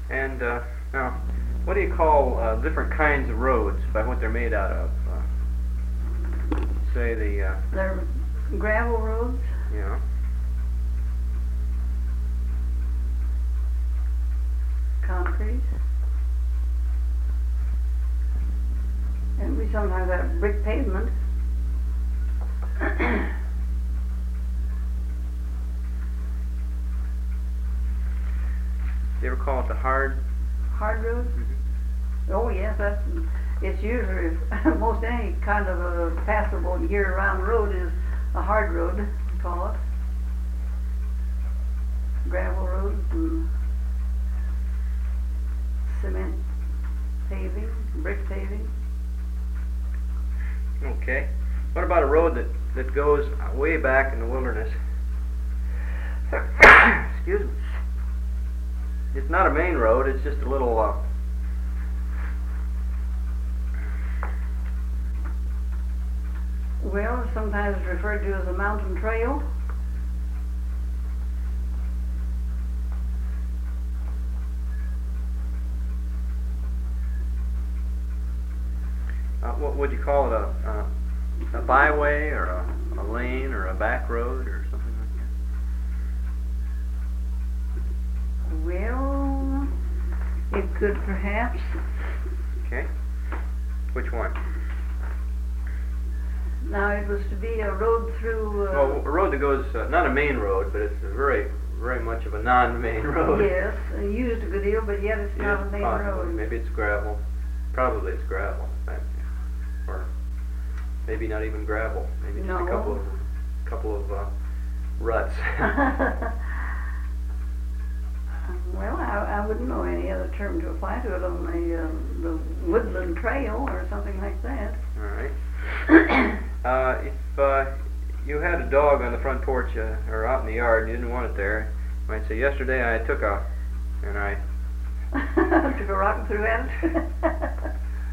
And now, what do you call different kinds of roads by what they're made out of? Say the They're gravel roads, you know, concrete, and we sometimes have brick pavement. do you ever call it the hard? Hard road? Oh yes, it's usually most any kind of a passable year-round road is a hard road, we call it. Gravel roads and cement paving, brick paving. Okay. What about a road that goes way back in the wilderness? Excuse me. It's not a main road, it's just a little Well, sometimes referred to as a mountain trail. what would you call it? A byway or a lane or a back road or something like Well, it could perhaps. that? Okay. Which one? Now it was to be a road through. Well, a road that goes, not a main road, but it's a very, very much of a non-main road. Yes, used a good deal, but yet it's not a main possibly. road. Maybe it's gravel. Probably it's gravel. Or maybe not even gravel. Maybe just No. a couple of ruts. Well, I wouldn't know any other term to apply to it on the woodland trail or something like that. All right. If you had a dog on the front porch or out in the yard and you didn't want it there, you might say, yesterday I took and I took a rock and threw at it.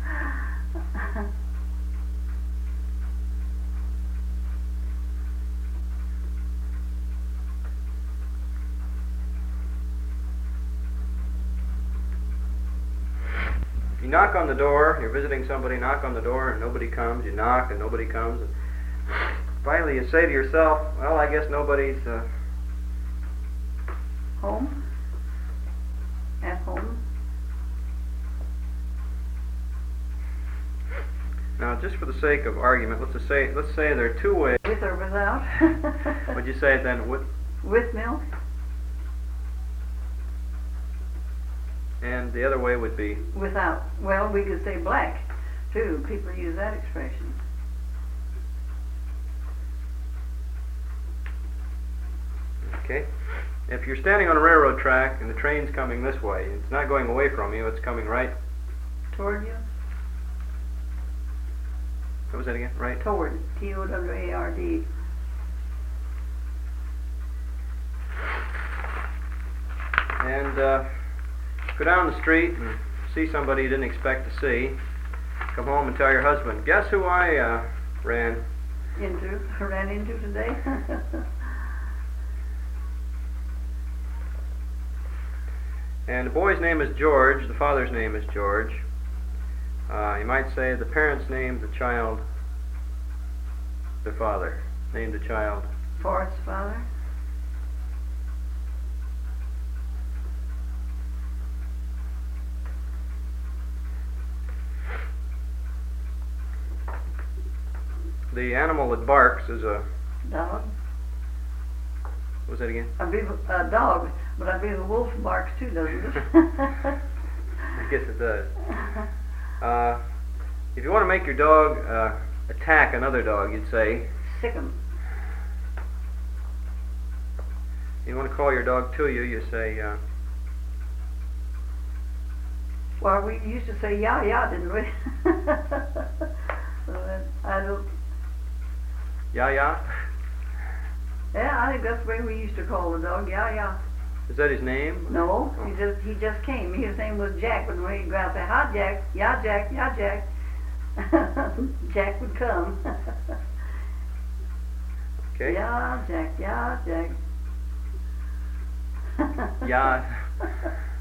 You knock on the door, you're visiting somebody, knock on the door and nobody comes, you knock and nobody comes, and finally you say to yourself, well, I guess nobody's Home? At home? Now, just for the sake of argument, let's say there are two ways. With or without? Would you say it then With milk? and the other way would be? Without. Well, we could say black, too. People use that expression. Okay. If you're standing on a railroad track and the train's coming this way, it's not going away from you, it's coming right. Toward you? What was that again? Right? Toward. T-O-W-A-R-D. And go down the street and see somebody you didn't expect to see. Come home and tell your husband, guess who I ran into today? And the boy's name is George, the father's name is George. You might say the parents named the child their father, named the child Forrest's father? The animal that barks is a... Dog? What was that again? I believe a dog, but I believe a wolf barks too, doesn't it? I guess it does. If you want to make your dog attack another dog, you'd say... Sick 'em. You want to call your dog to you, you say... Well, we used to say yah yah, didn't we? So I don't... Yah yah? Yeah, I think that's the way we used to call the dog, yah yah. Is that his name? No, Oh. he just came. His name was Jack, but when he'd go out there, hi Jack, yah Jack, yah Jack. Jack would come. Okay. Yah Jack, yah Jack. Yah.